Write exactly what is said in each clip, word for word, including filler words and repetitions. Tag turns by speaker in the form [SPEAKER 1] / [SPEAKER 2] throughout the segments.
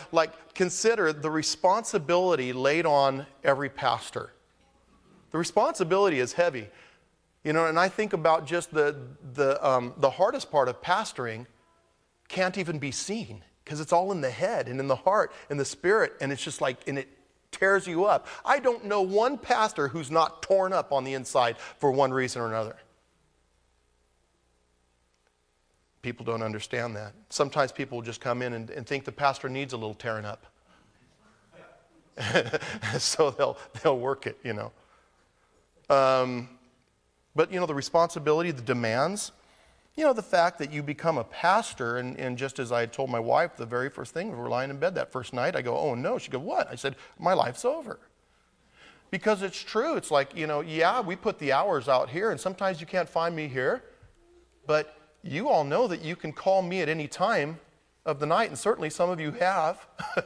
[SPEAKER 1] like consider the responsibility laid on every pastor. The responsibility is heavy. You know, and I think about just the, the, um, the hardest part of pastoring can't even be seen because it's all in the head and in the heart and the spirit, and it's just like, and it tears you up. I don't know one pastor who's not torn up on the inside for one reason or another. People don't understand that. Sometimes people just come in and, and think the pastor needs a little tearing up. So they'll, they'll work it, you know. Um, but, you know, the responsibility, the demands, you know, the fact that you become a pastor, and, and just as I had told my wife the very first thing, we were lying in bed that first night, I go, oh no. She goes, what? I said, my life's over. Because it's true. It's like, you know, yeah, we put the hours out here, and sometimes you can't find me here, but you all know that you can call me at any time of the night, and certainly some of you have.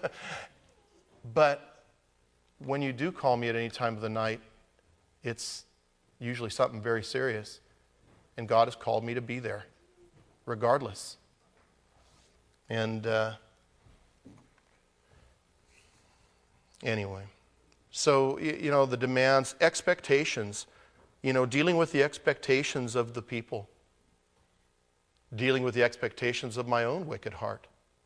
[SPEAKER 1] But when you do call me at any time of the night, it's usually something very serious. And God has called me to be there, regardless. And uh, anyway, so, you know, the demands, expectations, you know, dealing with the expectations of the people, dealing with the expectations of my own wicked heart.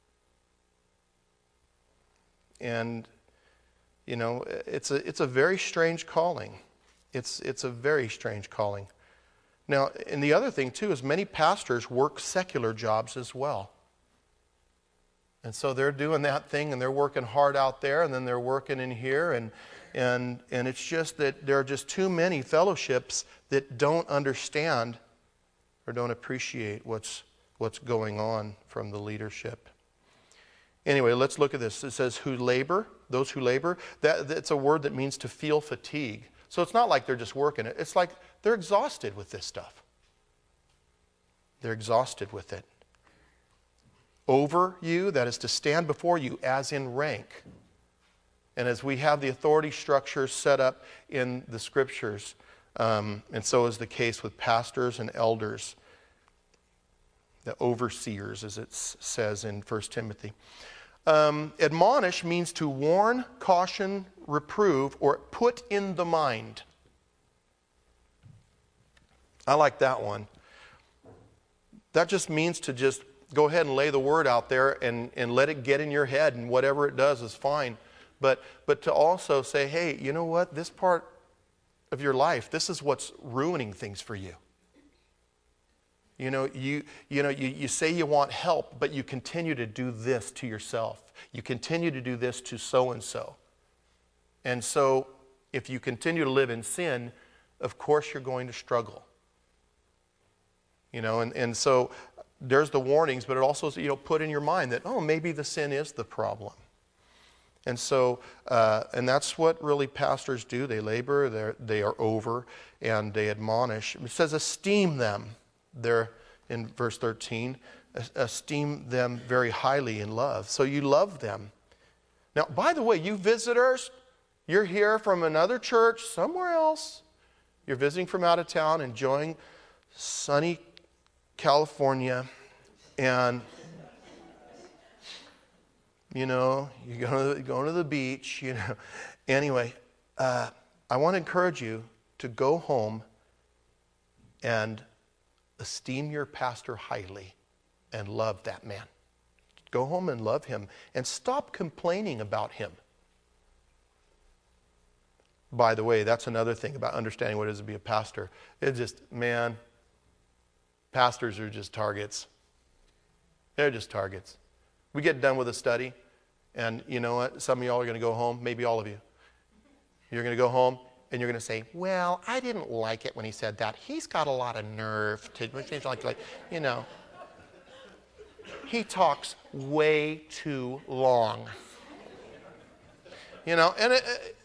[SPEAKER 1] And, you know, it's a, it's a very strange calling. It's, it's a very strange calling. Now, and the other thing, too, is many pastors work secular jobs as well. And so they're doing that thing, and they're working hard out there, and then they're working in here, and and and it's just that there are just too many fellowships that don't understand or don't appreciate what's what's going on from the leadership. Anyway, let's look at this. It says, who labor, those who labor. That, that's a word that means to feel fatigue. So it's not like they're just working it. It's like they're exhausted with this stuff. They're exhausted with it. Over you, that is to stand before you as in rank. And as we have the authority structures set up in the scriptures, um, and so is the case with pastors and elders, the overseers, as it says in First Timothy. Um, admonish means to warn, caution, reprove, or put in the mind. I like that one. That just means to just go ahead and lay the word out there and, and let it get in your head, and whatever it does is fine. But, but to also say, hey, you know what? This part of your life, this is what's ruining things for you. You know, you, you know, you, you say you want help, but you continue to do this to yourself. You continue to do this to so-and-so. And so if you continue to live in sin, of course you're going to struggle. You know, and, and so there's the warnings, but it also, you know, put in your mind that, oh, maybe the sin is the problem. And so, uh, and that's what really pastors do. They labor, they're, they are over, and they admonish. It says esteem them. There in verse thirteen, esteem them very highly in love. So you love them. Now, by the way, you visitors, you're here from another church somewhere else. You're visiting from out of town, enjoying sunny California, and you know, you're going to, going to the beach, you know. Anyway, uh, I want to encourage you to go home and esteem your pastor highly and love that man. Go home and love him and stop complaining about him. By the way, that's another thing about understanding what it is to be a pastor. It's just, man, pastors are just targets. They're just targets. We get done with a study, and you know what? Some of y'all are going to go home, maybe all of you. You're going to go home, and you're going to say, well, I didn't like it when he said that. He's got a lot of nerve to, like, like, you know. He talks way too long. You know, and it, it,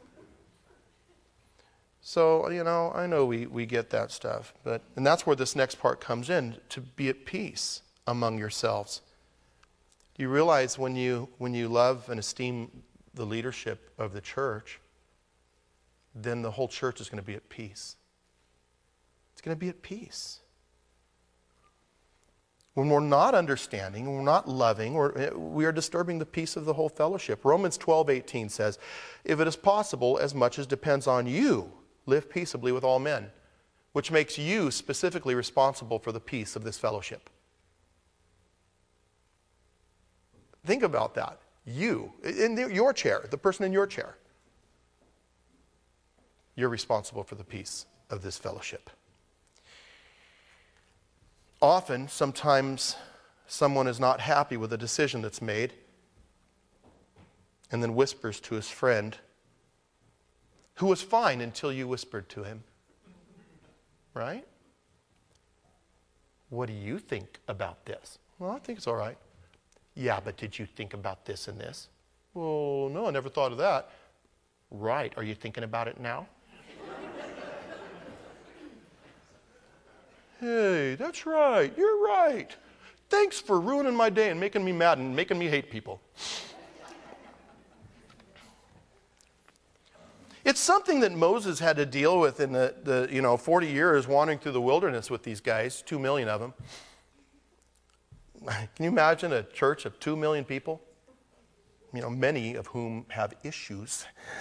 [SPEAKER 1] so, you know, I know we, we get that stuff. But, and that's where this next part comes in, to be at peace among yourselves. You realize when you when you love and esteem the leadership of the church, then the whole church is going to be at peace. It's going to be at peace. When we're not understanding, when we're not loving, we're, we are disturbing the peace of the whole fellowship. Romans twelve eighteen says, if it is possible, as much as depends on you, live peaceably with all men, which makes you specifically responsible for the peace of this fellowship. Think about that. You, in your chair, the person in your chair, you're responsible for the peace of this fellowship. Often, sometimes, someone is not happy with a decision that's made and then whispers to his friend, who was fine until you whispered to him. Right? What do you think about this? Well, I think it's all right. Yeah, but did you think about this and this? Well, no, I never thought of that. Right. Are you thinking about it now? Hey, that's right. You're right. Thanks for ruining my day and making me mad and making me hate people. It's something that Moses had to deal with in the, the you know, forty years wandering through the wilderness with these guys, two million of them. Can you imagine a church of two million people? You know, many of whom have issues.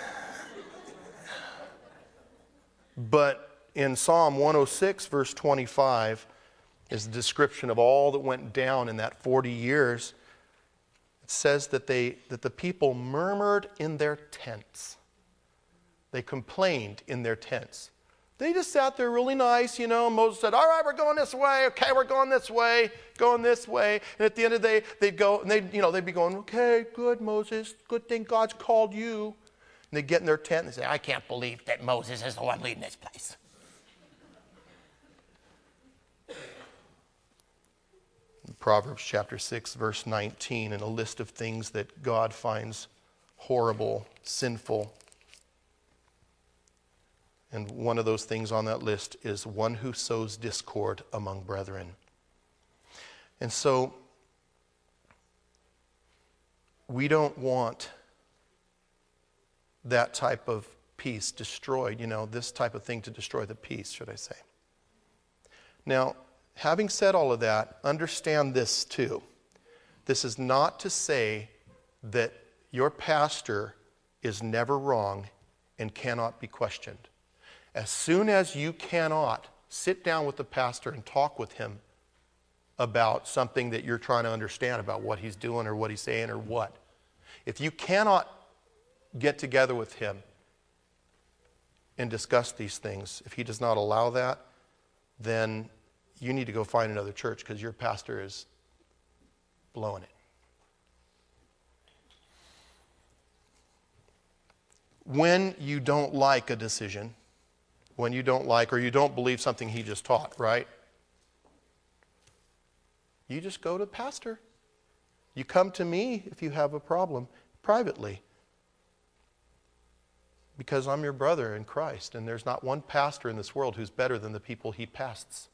[SPEAKER 1] But in Psalm one oh six, verse twenty-five, is a description of all that went down in that forty years. It says that they that the people murmured in their tents. They complained in their tents. They just sat there really nice, you know. Moses said, all right, we're going this way. Okay, we're going this way, going this way. And at the end of the day, they'd go, and they'd, you know, they'd be going, okay, good, Moses. Good thing God's called you. And they'd get in their tent and say, I can't believe that Moses is the one leading this place. Proverbs chapter six, verse nineteen, and a list of things that God finds horrible, sinful. And one of those things on that list is one who sows discord among brethren. And so, we don't want that type of peace destroyed, you know, this type of thing to destroy the peace, should I say. Now, having said all of that, understand this too. This is not to say that your pastor is never wrong and cannot be questioned. As soon as you cannot sit down with the pastor and talk with him about something that you're trying to understand about what he's doing or what he's saying or what, if you cannot get together with him and discuss these things, if he does not allow that, then you need to go find another church because your pastor is blowing it. When you don't like a decision, when you don't like or you don't believe something he just taught, right? You just go to the pastor. You come to me if you have a problem privately. Because I'm your brother in Christ, and there's not one pastor in this world who's better than the people he pasts.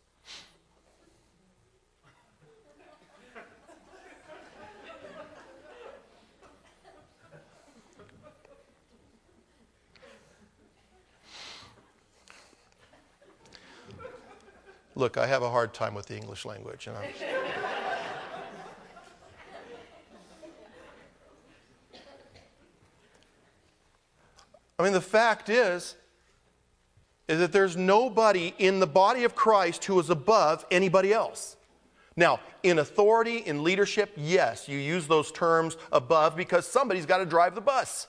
[SPEAKER 1] Look, I have a hard time with the English language. And I'm I mean, the fact is, is that there's nobody in the body of Christ who is above anybody else. Now, in authority, in leadership, yes, you use those terms above because somebody's got to drive the bus.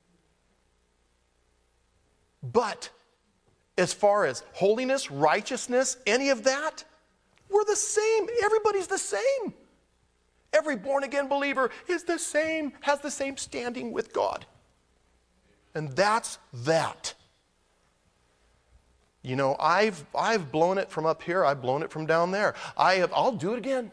[SPEAKER 1] But as far as holiness, righteousness, any of that, we're the same. Everybody's the same. Every born-again believer is the same, has the same standing with God. And that's that. You know, I've I've blown it from up here. I've blown it from down there. I have. I'll do it again.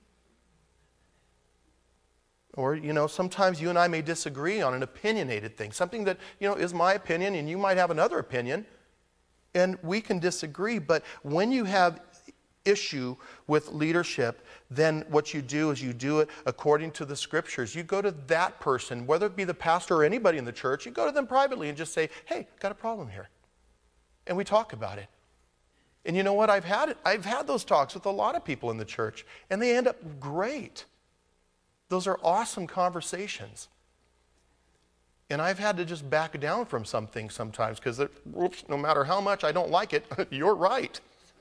[SPEAKER 1] Or, you know, sometimes you and I may disagree on an opinionated thing, something that, you know, is my opinion, and you might have another opinion. And we can disagree, but when you have issue with leadership, then what you do is you do it according to the scriptures. You go to that person, whether it be the pastor or anybody in the church, you go to them privately and just say, hey, got a problem here. And we talk about it. And you know what? I've had it. I've had those talks with a lot of people in the church, and they end up great. Those are awesome conversations. And I've had to just back down from some things sometimes because no matter how much I don't like it, you're right.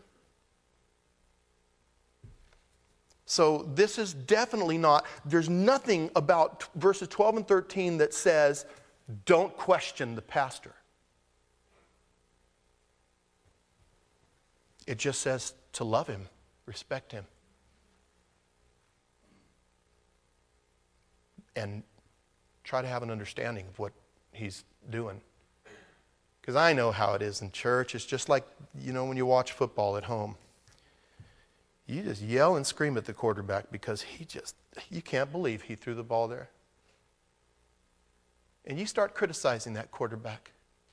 [SPEAKER 1] So this is definitely not, there's nothing about verses twelve and thirteen that says, don't question the pastor. It just says to love him, respect him. And try to have an understanding of what he's doing. Because I know how it is in church. It's just like, you know, when you watch football at home. You just yell and scream at the quarterback because he just, you can't believe he threw the ball there. And you start criticizing that quarterback.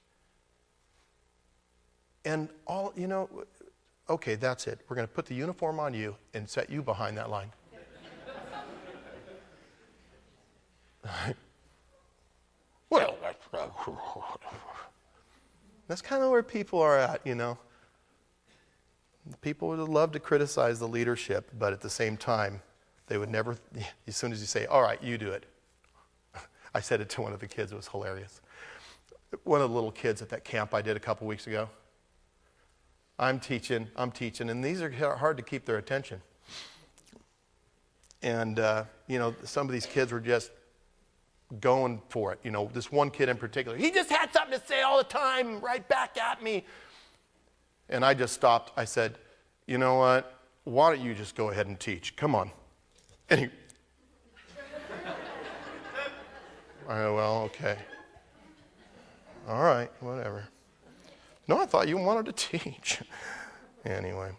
[SPEAKER 1] And all, you know, okay, that's it. We're going to put the uniform on you and set you behind that line. Well, that's, that's kind of where people are at, you know. People would love to criticize the leadership, but at the same time, they would never, as soon as you say, all right, you do it. I said it to one of the kids. It was hilarious. One of the little kids at that camp I did a couple weeks ago. I'm teaching, I'm teaching, and these are hard to keep their attention. And, uh, you know, some of these kids were just going for it. You know, this one kid in particular, he just had something to say all the time, right back at me. And I just stopped. I said, you know what? Why don't you just go ahead and teach? Come on. And he, I go, well, okay. All right, whatever. No, I thought you wanted to teach. Anyway.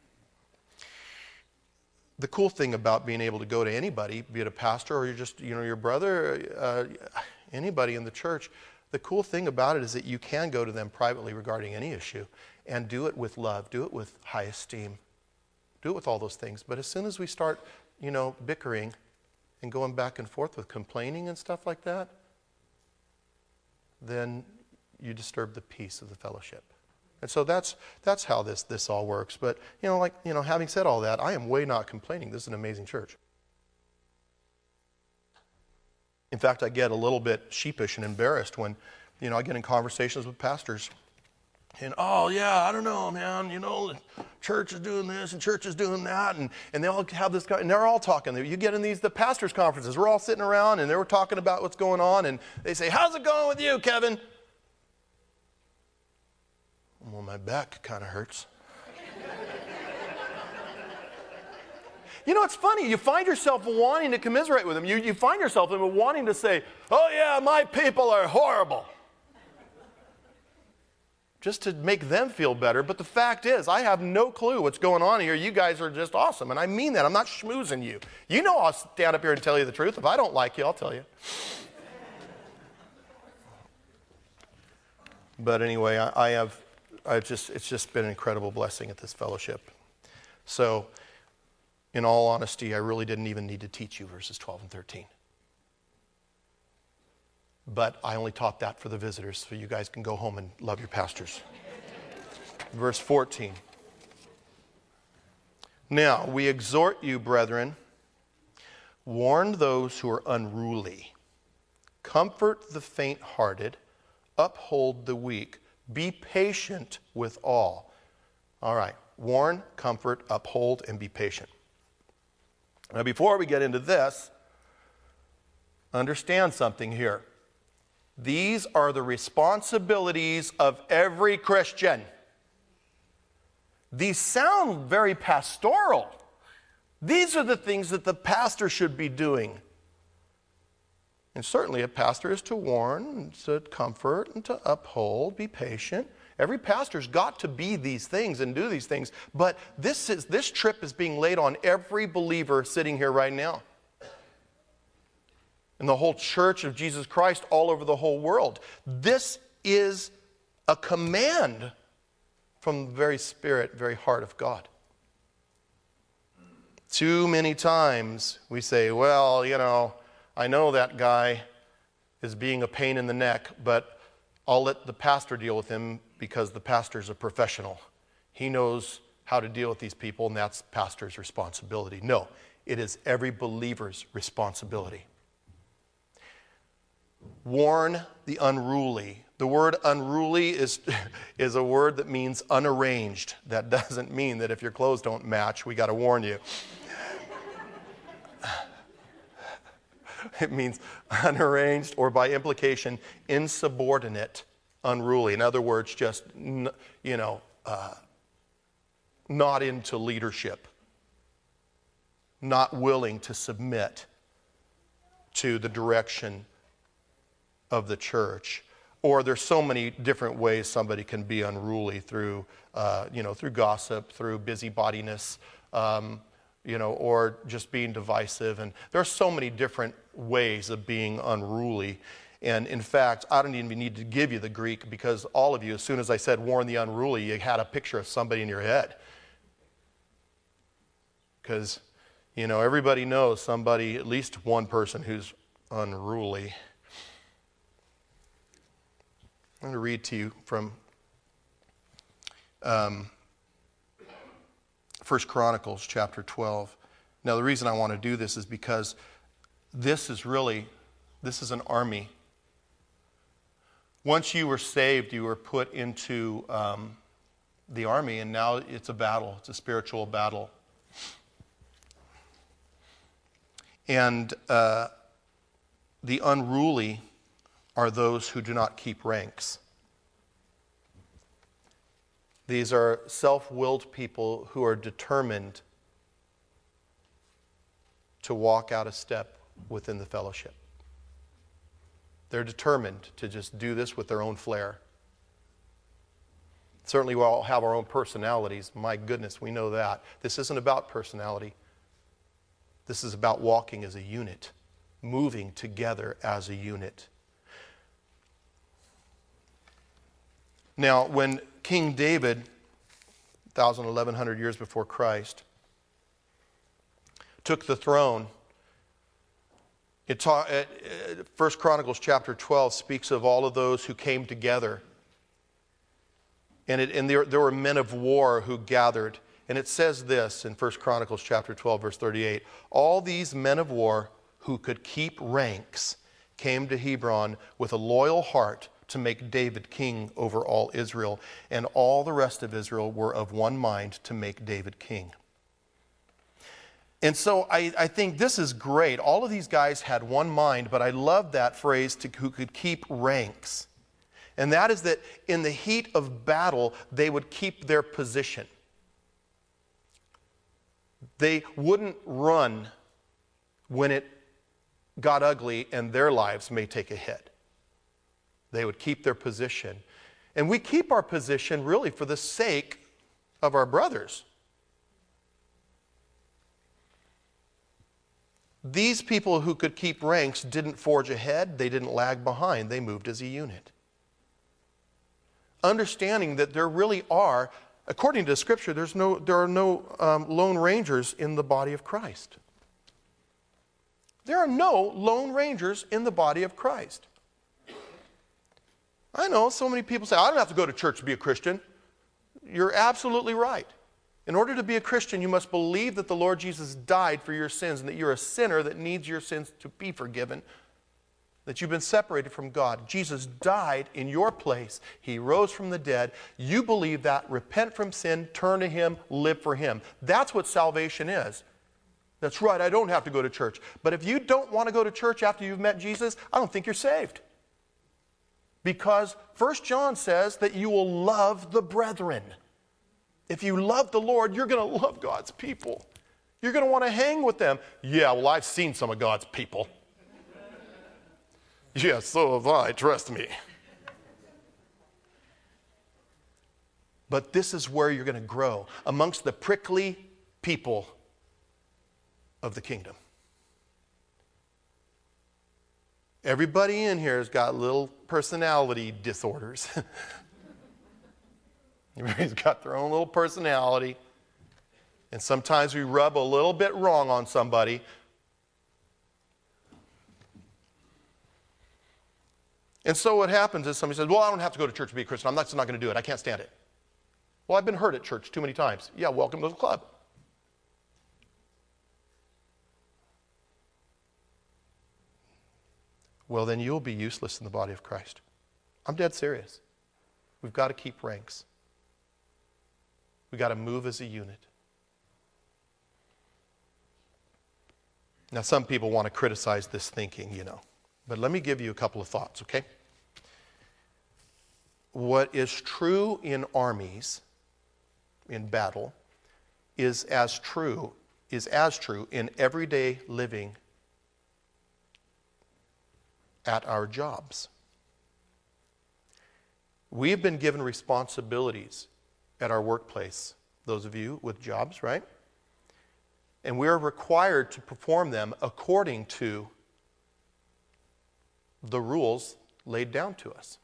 [SPEAKER 1] The cool thing about being able to go to anybody, be it a pastor or you're just, you know, your brother, uh, anybody in the church, the cool thing about it is that you can go to them privately regarding any issue and do it with love, do it with high esteem, do it with all those things. But as soon as we start, you know, bickering and going back and forth with complaining and stuff like that, then you disturb the peace of the fellowship. And so that's that's how this this all works. But, you know, like, you know, having said all that, I am way not complaining. This is an amazing church. In fact, I get a little bit sheepish and embarrassed when, you know, I get in conversations with pastors. And, oh, yeah, I don't know, man, you know, church is doing this and church is doing that. And, and they all have this, and they're all talking. You get in these, the pastors' conferences, we're all sitting around and they were talking about what's going on. And they say, how's it going with you, Kevin? Well, my back kind of hurts. You know, it's funny. You find yourself wanting to commiserate with them. You, you find yourself wanting to say, oh, yeah, my people are horrible. Just to make them feel better. But the fact is, I have no clue what's going on here. You guys are just awesome. And I mean that. I'm not schmoozing you. You know I'll stand up here and tell you the truth. If I don't like you, I'll tell you. But anyway, I, I have... I've just, it's just been an incredible blessing at this fellowship. So, in all honesty, I really didn't even need to teach you verses twelve and thirteen. But I only taught that for the visitors, so you guys can go home and love your pastors. Verse fourteen. Now, we exhort you, brethren, warn those who are unruly, comfort the faint-hearted, uphold the weak, be patient with all. All right. Warn, comfort, uphold, and be patient. Now, before we get into this, understand something here. These are the responsibilities of every Christian. These sound very pastoral. These are the things that the pastor should be doing. And certainly a pastor is to warn, to comfort, and to uphold, be patient. Every pastor's got to be these things and do these things. But this is this trip is being laid on every believer sitting here right now. And the whole church of Jesus Christ all over the whole world. This is a command from the very spirit, very heart of God. Too many times we say, well, you know, I know that guy is being a pain in the neck, but I'll let the pastor deal with him because the pastor's a professional. he knows how to deal with these people, and that's pastor's responsibility. No, it is every believer's responsibility. Warn the unruly. The word unruly is, is a word that means unarranged. That doesn't mean that if your clothes don't match, we got to warn you. It means unarranged, or by implication, insubordinate, unruly. In other words, just, you know, uh, not into leadership, not willing to submit to the direction of the church. Or there's so many different ways somebody can be unruly through, uh, you know, through gossip, through busybodiness, um, you know, or just being divisive. And there are so many different ways of being unruly. And in fact, I don't even need to give you the Greek, because all of you, as soon as I said warn the unruly, you had a picture of somebody in your head. Because, you know, everybody knows somebody, at least one person who's unruly. I'm going to read to you from um, First Chronicles chapter twelve. Now, the reason I want to do this is because this is really, this is an army. Once you were saved, you were put into um, the army, and now it's a battle. It's a spiritual battle. And uh, the unruly are those who do not keep ranks. These are self-willed people who are determined to walk out a step within the fellowship. They're determined to just do this with their own flair. Certainly we all have our own personalities. My goodness, we know that. This isn't about personality. This is about walking as a unit, moving together as a unit. Now, when King David, one thousand, eleven hundred years before Christ, took the throne, it ta- First Chronicles chapter twelve speaks of all of those who came together. And, it, and there, there were men of war who gathered. And it says this in First Chronicles chapter twelve, verse thirty-eight. All these men of war who could keep ranks came to Hebron with a loyal heart to make David king over all Israel, and all the rest of Israel were of one mind to make David king. And so I, I think this is great. All of these guys had one mind, but I love that phrase, to, who could keep ranks. And that is that in the heat of battle, they would keep their position. They wouldn't run when it got ugly and their lives may take a hit. They would keep their position. And we keep our position really for the sake of our brothers. These people who could keep ranks didn't forge ahead. They didn't lag behind. They moved as a unit. Understanding that there really are, according to Scripture, there's no, there are no um, lone rangers in the body of Christ. There are no lone rangers in the body of Christ. I know so many people say, I don't have to go to church to be a Christian. You're absolutely right. In order to be a Christian, you must believe that the Lord Jesus died for your sins and that you're a sinner that needs your sins to be forgiven, that you've been separated from God. Jesus died in your place. He rose from the dead. You believe that, repent from sin, turn to Him, live for Him. That's what salvation is. That's right, I don't have to go to church. But if you don't want to go to church after you've met Jesus, I don't think you're saved. Because First John says that you will love the brethren. If you love the Lord, you're going to love God's people. You're going to want to hang with them. Yeah, well, I've seen some of God's people. Yeah, so have I, trust me. But this is where you're going to grow, amongst the prickly people of the kingdom. Everybody in here has got little personality disorders. Everybody's got their own little personality. And sometimes we rub a little bit wrong on somebody. And so what happens is somebody says, well, I don't have to go to church to be a Christian. I'm not, just not going to do it. I can't stand it. Well, I've been hurt at church too many times. Yeah, welcome to the club. Well, then you'll be useless in the body of Christ. I'm dead serious. We've got to keep ranks. We've got to move as a unit. Now, some people want to criticize this thinking, you know. But let me give you a couple of thoughts, okay? What is true in armies, in battle, is as true, is as true in everyday living at our jobs. We have been given responsibilities at our workplace, those of you with jobs, right? And we are required to perform them according to the rules laid down to us.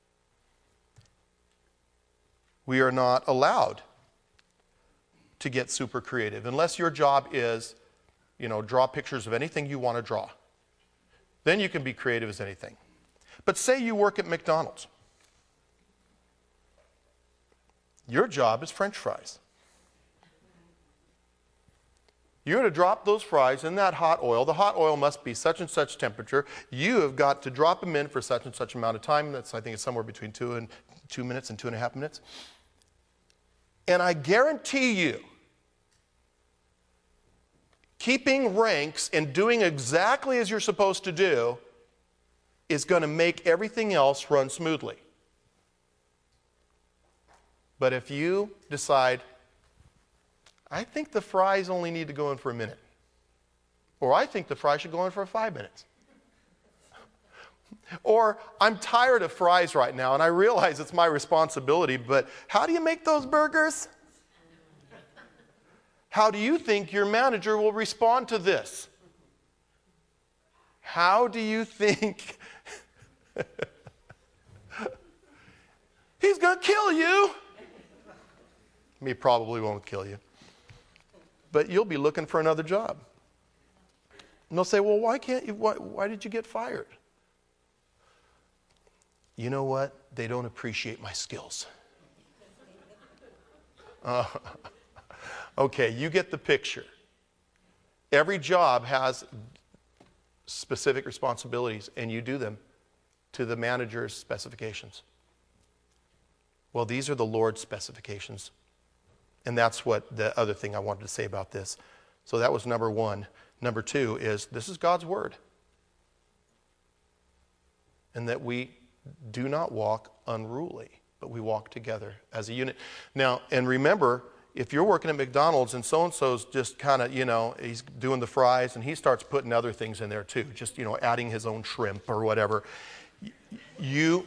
[SPEAKER 1] We are not allowed to get super creative unless your job is, you know, draw pictures of anything you want to draw. Then you can be creative as anything. But say you work at McDonald's. Your job is French fries. You're going to drop those fries in that hot oil. The hot oil must be such and such temperature. You have got to drop them in for such and such amount of time. That's, I think it's somewhere between two and two minutes and two and a half minutes. And I guarantee you, keeping ranks and doing exactly as you're supposed to do is going to make everything else run smoothly. But if you decide, I think the fries only need to go in for a minute, or I think the fries should go in for five minutes, or I'm tired of fries right now and I realize it's my responsibility, but how do you make those burgers? How do you think your manager will respond to this? How do you think he's going to kill you? He probably won't kill you. But you'll be looking for another job. And they'll say, well, why can't you, why, why did you get fired? You know what? They don't appreciate my skills. Uh, okay, you get the picture. Every job has specific responsibilities, and you do them to the manager's specifications. Well, these are the Lord's specifications. And that's what the other thing I wanted to say about this. So that was number one. Number two is this is God's word. And that we do not walk unruly, but we walk together as a unit. Now, and remember, if you're working at McDonald's and so-and-so's just kind of, you know, he's doing the fries and he starts putting other things in there too, just, you know, adding his own shrimp or whatever, you,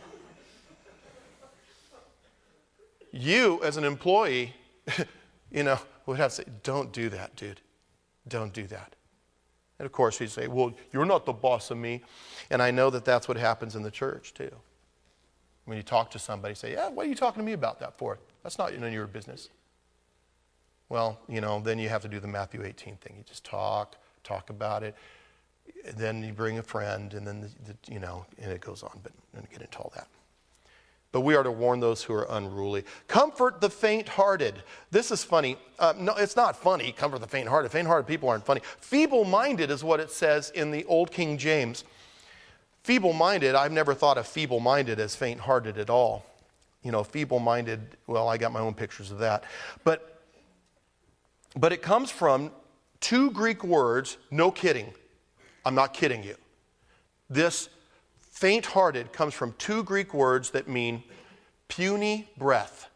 [SPEAKER 1] you as an employee, you know, would have to say, don't do that, dude. Don't do that. And of course, he'd say, well, you're not the boss of me. And I know that that's what happens in the church, too. When you talk to somebody, say, yeah, what are you talking to me about that for? That's not none of your business. Well, you know, then you have to do the Matthew eighteen thing. You just talk, talk about it. Then you bring a friend, and then, the, the, you know, and it goes on. But I'm going to get into all that. But we are to warn those who are unruly. Comfort the faint-hearted. This is funny. Uh, no, it's not funny, comfort the faint-hearted. Faint-hearted people aren't funny. Feeble-minded is what it says in the Old King James. Feeble-minded, I've never thought of feeble-minded as faint-hearted at all. You know, feeble-minded, well, I got my own pictures of that. But, but it comes from two Greek words, no kidding. I'm not kidding you. This faint-hearted comes from two Greek words that mean puny breath.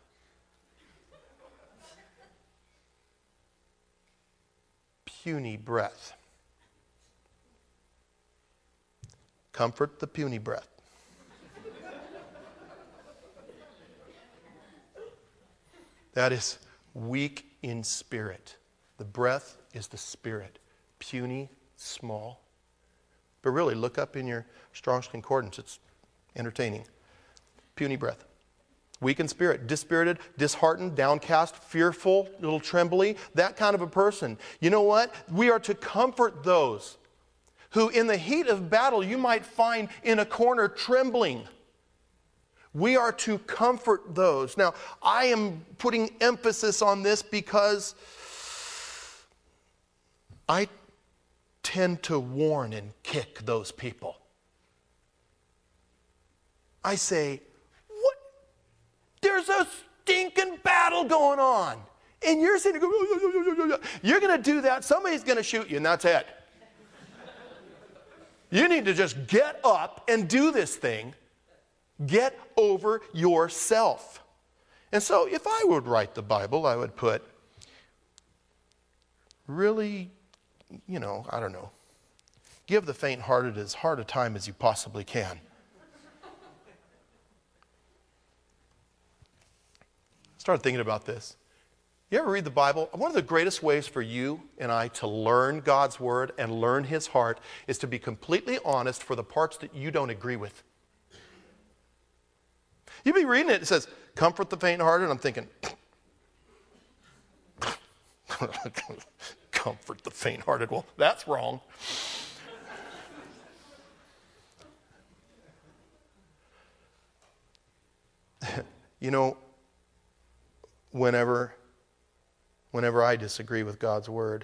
[SPEAKER 1] Puny breath. Comfort the puny breath. That is weak in spirit. The breath is the spirit. Puny, small. But really, look up in your Strong's Concordance. It's entertaining. Puny breath. Weak in spirit. Dispirited, disheartened, downcast, fearful, a little trembly. That kind of a person. You know what? We are to comfort those who in the heat of battle you might find in a corner trembling. We are to comfort those. Now, I am putting emphasis on this because I tend to warn and kick those people. I say, what? There's a stinking battle going on. And you're sitting there going, you're going to do that, somebody's going to shoot you, and that's it. You need to just get up and do this thing. Get over yourself. And so if I would write the Bible, I would put, really, you know, I don't know, give the faint-hearted as hard a time as you possibly can. Started thinking about this. You ever read the Bible? One of the greatest ways for you and I to learn God's Word and learn His heart is to be completely honest for the parts that you don't agree with. You'd be reading it, it says, comfort the faint-hearted. I'm thinking, comfort the faint-hearted. Well, that's wrong. You know, whenever, whenever I disagree with God's Word,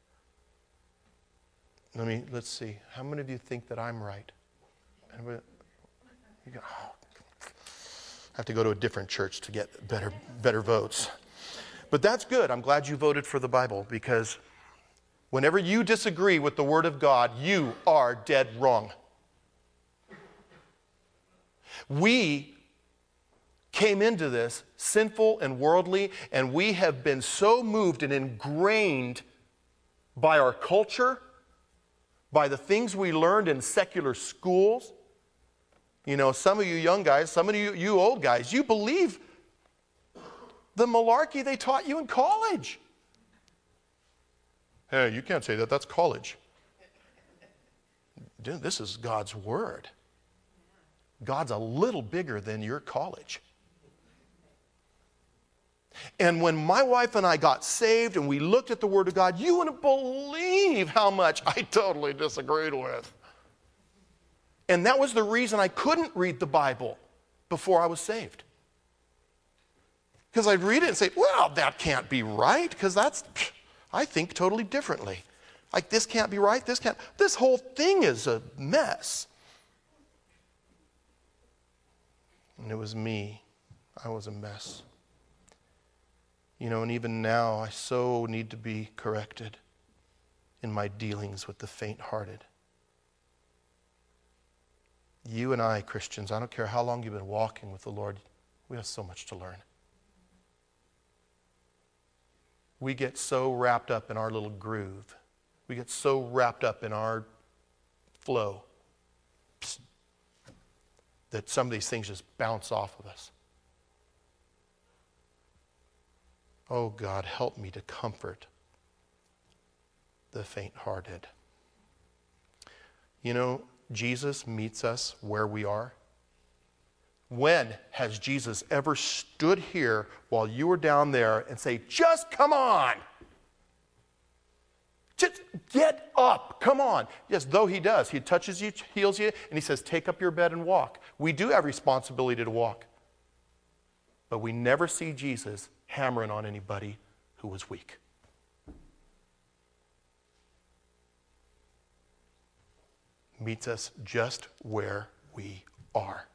[SPEAKER 1] let me, let's see, how many of you think that I'm right? Anybody? You go, oh. I have to go to a different church to get better, better votes. But that's good. I'm glad you voted for the Bible, because whenever you disagree with the Word of God, you are dead wrong. We came into this sinful and worldly, and we have been so moved and ingrained by our culture, by the things we learned in secular schools. You know, some of you young guys, some of you, you old guys, you believe the malarkey they taught you in college. Hey, you can't say that. That's college. Dude, this is God's Word. God's a little bigger than your college. And when my wife and I got saved and we looked at the Word of God, you wouldn't believe how much I totally disagreed with. And that was the reason I couldn't read the Bible before I was saved. Because I'd read it and say, well, that can't be right, because that's, I think totally differently. Like, this can't be right, this can't, this whole thing is a mess. And it was me. I was a mess. You know, and even now, I so need to be corrected in my dealings with the faint-hearted. You and I, Christians, I don't care how long you've been walking with the Lord, we have so much to learn. We get so wrapped up in our little groove. We get so wrapped up in our flow that some of these things just bounce off of us. Oh God, help me to comfort the faint-hearted. You know, Jesus meets us where we are. When has Jesus ever stood here while you were down there and say, just come on? Just get up, come on. Yes, though he does. He touches you, heals you, and he says, take up your bed and walk. We do have responsibility to walk. But we never see Jesus hammering on anybody who was weak. Meets us just where we are.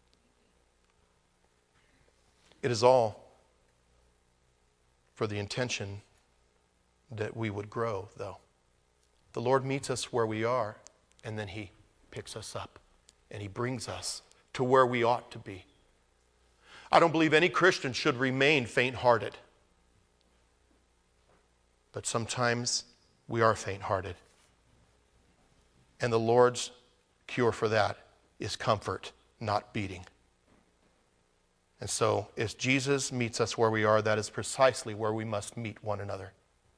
[SPEAKER 1] It is all for the intention that we would grow, though. The Lord meets us where we are, and then He picks us up, and He brings us to where we ought to be. I don't believe any Christian should remain faint-hearted. But sometimes we are faint-hearted. And the Lord's cure for that is comfort, not beating. And so, as Jesus meets us where we are, that is precisely where we must meet one another.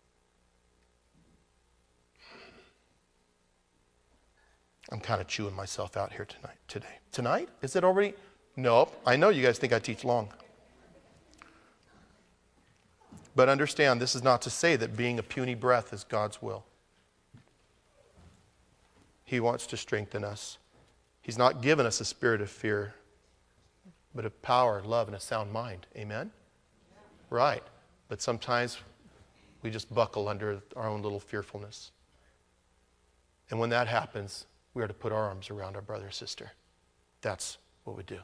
[SPEAKER 1] I'm kind of chewing myself out here tonight, today. Tonight? Is it already? Nope. I know you guys think I teach long. But understand, this is not to say that being a puny breath is God's will. He wants to strengthen us. He's not given us a spirit of fear, but of power, love, and a sound mind. Amen? Right. But sometimes we just buckle under our own little fearfulness. And when that happens, we are to put our arms around our brother or sister. That's what we do.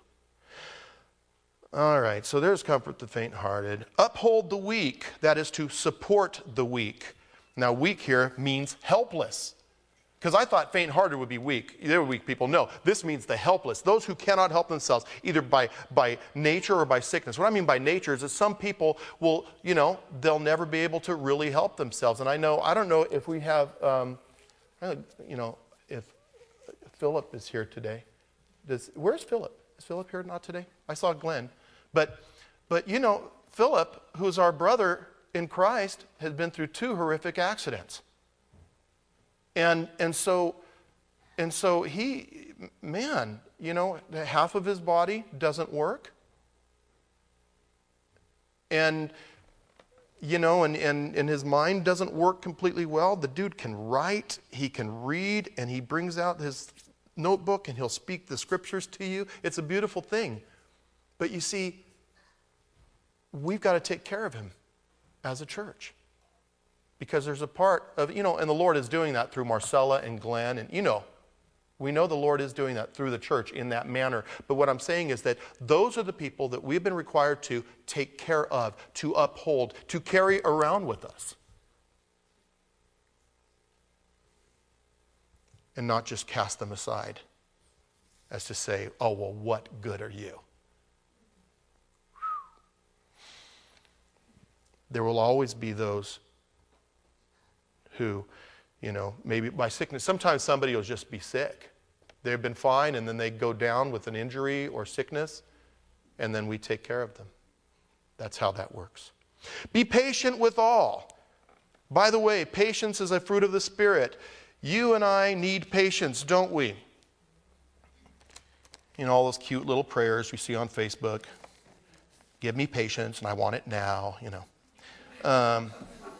[SPEAKER 1] All right, so there's comfort the faint-hearted. Uphold the weak, that is to support the weak. Now, weak here means helpless. Because I thought faint-hearted would be weak. They were weak people. No, this means the helpless. Those who cannot help themselves, either by, by nature or by sickness. What I mean by nature is that some people will, you know, they'll never be able to really help themselves. And I know, I don't know if we have, um, you know, if Philip is here today. Does, where's Philip? Is Philip here not today? I saw Glenn. But, but you know, Philip, who's our brother in Christ, has been through two horrific accidents. And, and so, and so he, man, you know, half of his body doesn't work. And, you know, and, and, and his mind doesn't work completely well. The dude can write, he can read, and he brings out his notebook and he'll speak the scriptures to you. It's a beautiful thing. But you see, we've got to take care of him as a church. Because there's a part of, you know, and the Lord is doing that through Marcella and Glenn. And, you know, we know the Lord is doing that through the church in that manner. But what I'm saying is that those are the people that we've been required to take care of, to uphold, to carry around with us. And not just cast them aside as to say, oh, well, what good are you? There will always be those who, you know, maybe by sickness, sometimes somebody will just be sick. They've been fine and then they go down with an injury or sickness and then we take care of them. That's how that works. Be patient with all. By the way, patience is a fruit of the Spirit. You and I need patience, don't we? You know, all those cute little prayers we see on Facebook. Give me patience and I want it now, you know. Um,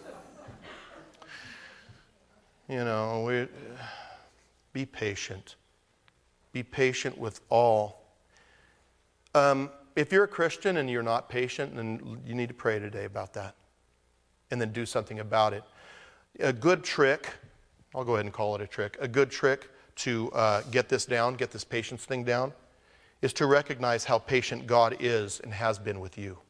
[SPEAKER 1] you know, we, be patient. Be patient with all. Um, if you're a Christian and you're not patient, then you need to pray today about that. And then do something about it. A good trick, I'll go ahead and call it a trick, a good trick to uh, get this down, get this patience thing down, is to recognize how patient God is and has been with you.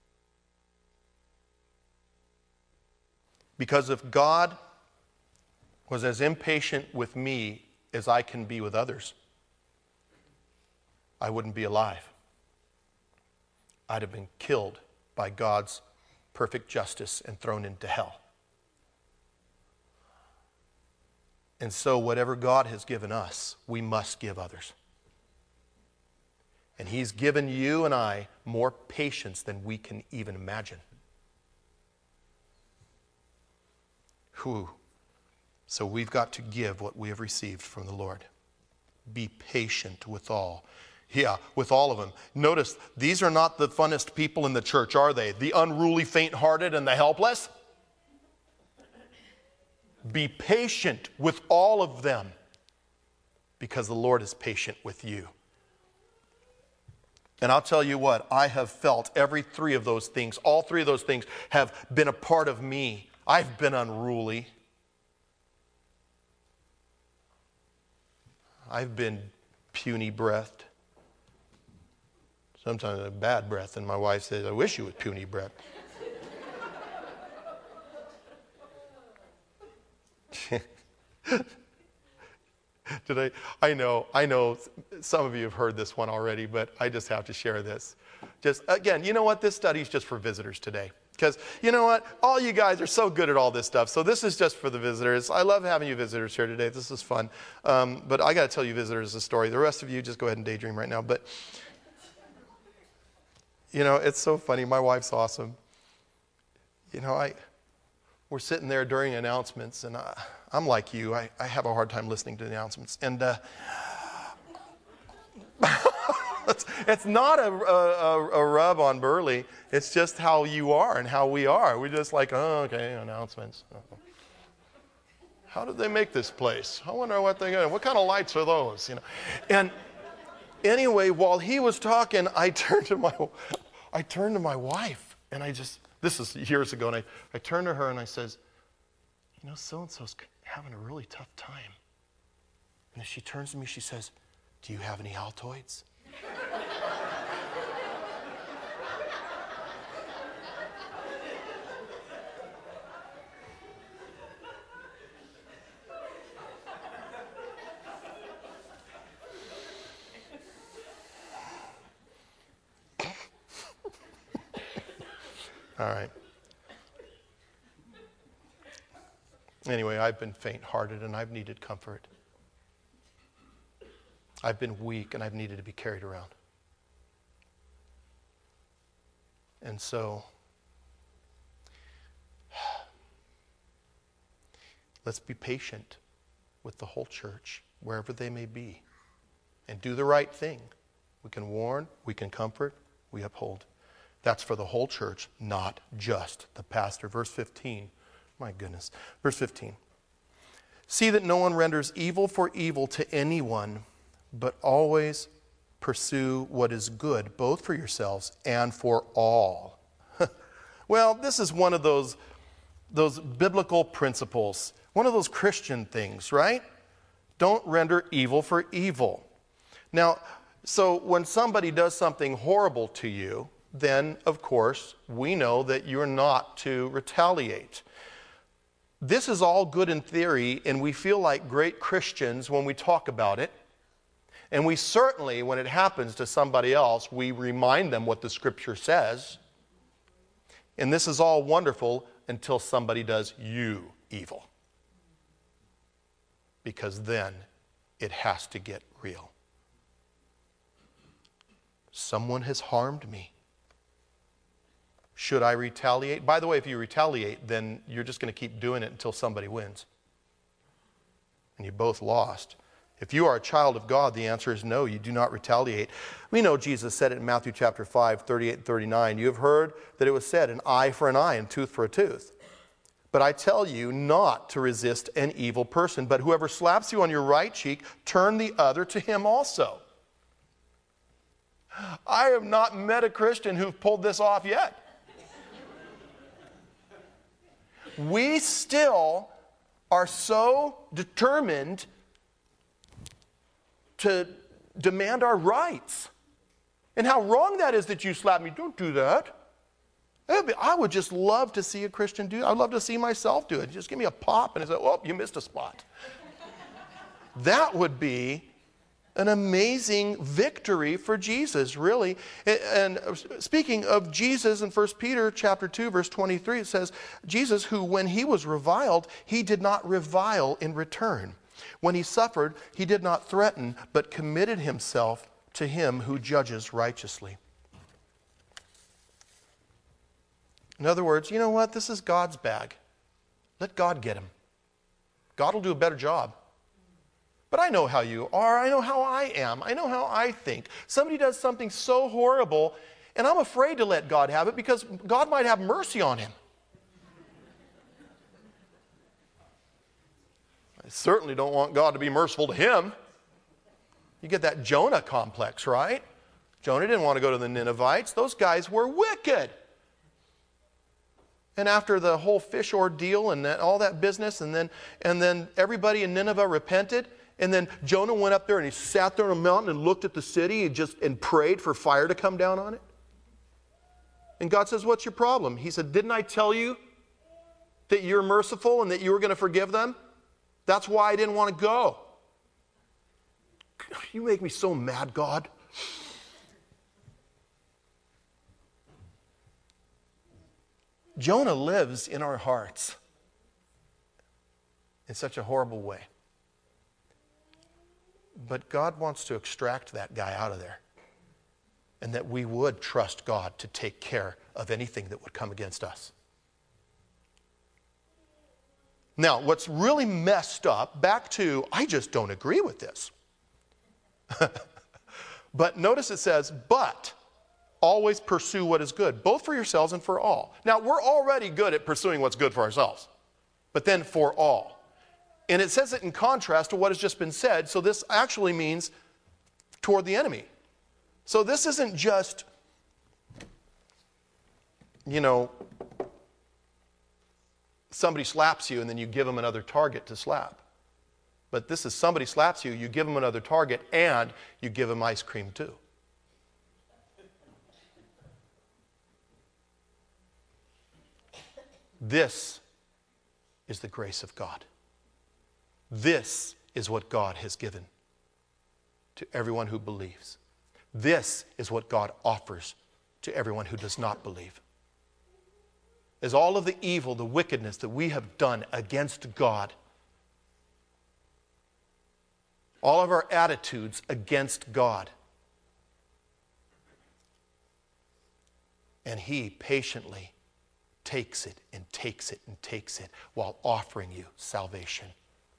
[SPEAKER 1] Because if God was as impatient with me as I can be with others, I wouldn't be alive. I'd have been killed by God's perfect justice and thrown into hell. And so whatever God has given us, we must give others. And He's given you and I more patience than we can even imagine. Whew. So we've got to give what we have received from the Lord. Be patient with all. Yeah, with all of them. Notice, these are not the funnest people in the church, are they? The unruly, faint-hearted, and the helpless? Be patient with all of them because the Lord is patient with you. And I'll tell you what, I have felt every three of those things, all three of those things have been a part of me. I've been unruly. I've been puny-breathed. Sometimes a bad breath, and my wife says, I wish you was puny-breathed. Did I? I know, I know some of you have heard this one already, but I just have to share this. Just, again, you know what? This study is just for visitors today. Because, you know what? All you guys are so good at all this stuff. So this is just for the visitors. I love having you visitors here today. This is fun. Um, but I got to tell you visitors a story. The rest of you, just go ahead and daydream right now. But, you know, it's so funny. My wife's awesome. You know, I we're sitting there during announcements, and I, I'm like you. I, I have a hard time listening to the announcements. And uh, it's, it's not a, a, a rub on Burley. It's just how you are and how we are. We're just like, oh, okay, announcements. How did they make this place? I wonder what they got. What kind of lights are those? You know, and Anyway, while he was talking, I turned to my, I turned to my wife, and I just, this is years ago, and I, I turned to her and I says, you know, so-and-so's having a really tough time. And she turns to me, she says, do you have any Altoids? All right. Anyway, I've been faint-hearted and I've needed comfort. I've been weak and I've needed to be carried around. And so, let's be patient with the whole church, wherever they may be, and do the right thing. We can warn, we can comfort, we uphold. That's for the whole church, not just the pastor. Verse fifteen. My goodness. Verse fifteen. See that no one renders evil for evil to anyone, but always pursue what is good, both for yourselves and for all. Well, this is one of those, those biblical principles, one of those Christian things, right? Don't render evil for evil. Now, so when somebody does something horrible to you, then, of course, we know that you're not to retaliate. This is all good in theory, and we feel like great Christians when we talk about it. And we certainly, when it happens to somebody else, we remind them what the Scripture says. And this is all wonderful until somebody does you evil. Because then it has to get real. Someone has harmed me. Should I retaliate? By the way, if you retaliate, then you're just going to keep doing it until somebody wins. And you both lost. If you are a child of God, the answer is no, you do not retaliate. We know Jesus said it in Matthew chapter five, thirty-eight and thirty-nine. You have heard that it was said, an eye for an eye and tooth for a tooth. But I tell you not to resist an evil person, but whoever slaps you on your right cheek, turn the other to him also. I have not met a Christian who pulled this off yet. We still are so determined to demand our rights. And how wrong that is that you slap me. Don't do that. I would just love to see a Christian do it. I'd love to see myself do it. Just give me a pop and say, oh, you missed a spot. That would be an amazing victory for Jesus, really. And speaking of Jesus, in First Peter chapter two, verse twenty-three, it says, Jesus, who when he was reviled, he did not revile in return. When he suffered, he did not threaten, but committed himself to him who judges righteously. In other words, you know what? This is God's bag. Let God get him. God will do a better job. But I know how you are. I know how I am. I know how I think. Somebody does something so horrible, and I'm afraid to let God have it because God might have mercy on him. I certainly don't want God to be merciful to him. You get that Jonah complex, right? Jonah didn't want to go to the Ninevites. Those guys were wicked. And after the whole fish ordeal and that, all that business, and then, and then everybody in Nineveh repented, and then Jonah went up there and he sat there on a mountain and looked at the city and just and prayed for fire to come down on it. And God says, what's your problem? He said, didn't I tell you that you're merciful and that you were going to forgive them? That's why I didn't want to go. You make me so mad, God. Jonah lives in our hearts in such a horrible way. But God wants to extract that guy out of there. And that we would trust God to take care of anything that would come against us. Now, what's really messed up, back to, I just don't agree with this. But notice it says, but always pursue what is good, both for yourselves and for all. Now, we're already good at pursuing what's good for ourselves, but then for all. And it says it in contrast to what has just been said, so this actually means toward the enemy. So this isn't just, you know, somebody slaps you and then you give them another target to slap. But this is somebody slaps you, you give them another target, and you give them ice cream too. This is the grace of God. This is what God has given to everyone who believes. This is what God offers to everyone who does not believe. Is all of the evil, the wickedness that we have done against God, all of our attitudes against God, and He patiently takes it and takes it and takes it while offering you salvation.